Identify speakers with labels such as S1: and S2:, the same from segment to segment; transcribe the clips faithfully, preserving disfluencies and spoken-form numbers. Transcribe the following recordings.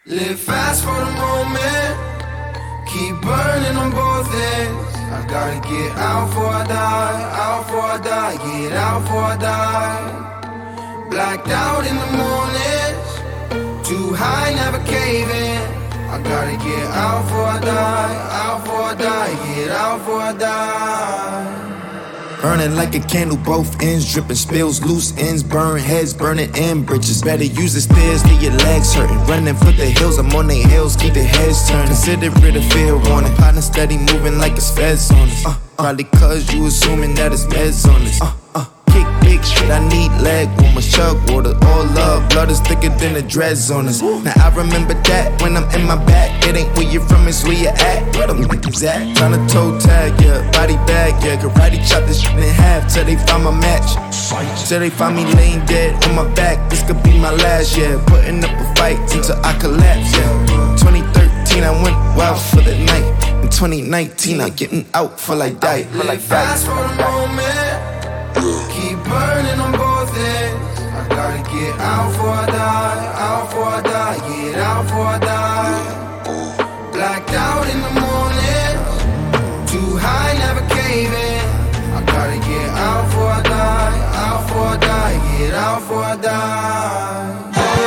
S1: Live fast for the moment, keep burning on both ends. I gotta get out before I die, out before I die, get out before I die. Blacked out in the mornings, too high, never caving. I gotta get out before I die, out before I die, get out before I die.
S2: Burning like a candle, both ends dripping, spills, loose ends, burn heads, burning in bridges. Better use the stairs, leave your legs hurting. Running for the hills, I'm on their heels, keep their heads turning. Consider it a fair warning. Partner steady moving like it's feds on us. Uh, uh, probably cause you assuming that it's meds on us. Uh, uh, kick big shit, I need leg warmers, chug water, all love. Blood is thicker than the dreads on us. Now I remember that when I'm in my back. It ain't where you're from, it's where you at. Where them niggas at? Tryna toe tag, yeah, body bag, yeah. Karate chop this shit in half till they find my match. Till they find me laying dead on my back. This could be my last, yeah. Putting up a fight until I collapse, yeah. twenty thirteen, I went wild for the night. In twenty nineteen, I'm getting out for like die.
S1: Live fast for the moment, keep burning on both ends. I gotta get out before I die, out before I die, get out before I die. Blacked out in the morning, too high, never caving. I gotta get out before I die, out before I die, get out before I die.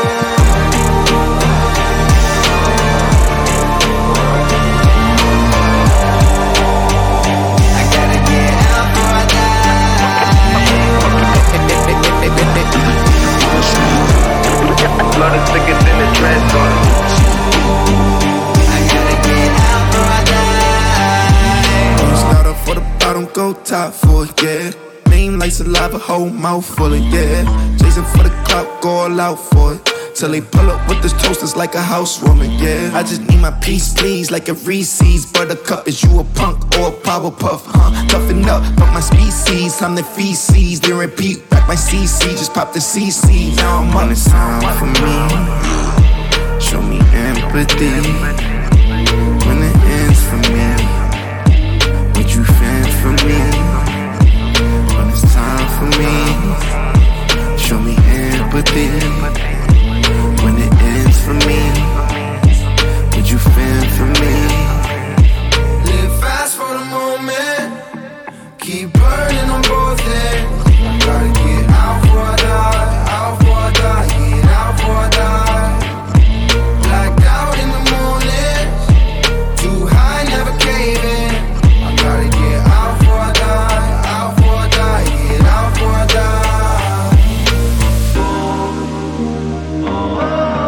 S2: Blood is thicker than the dreads on it.
S1: I gotta get out before I die.
S2: Don't start off for the bottom, go top for it, yeah. Name like saliva, whole mouth full of, yeah. Chasing for the clout, go all out for it. Till they pull up with this toasters like a housewarming, yeah. I just need my peace, please, like a Reese's. Buttercup, is you a punk or a Powerpuff, huh? Toughen up, but my species, I'm the feces. Then repeat back my C C, just pop the C C. Now I'm on the sound for me. Show me empathy when it ends for me. Would you fend for me when it's time for me? Show me empathy when it ends for me. Would you fend for me?
S1: Live fast for the moment, keep burning on both ends. I gotta get out before I die, out before I die, get out before I die. Blacked out in the morning, too high, never caving. I gotta get out before I die, out before I die, get out before I die.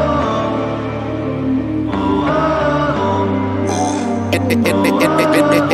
S2: It, it, it, it, it, it, it,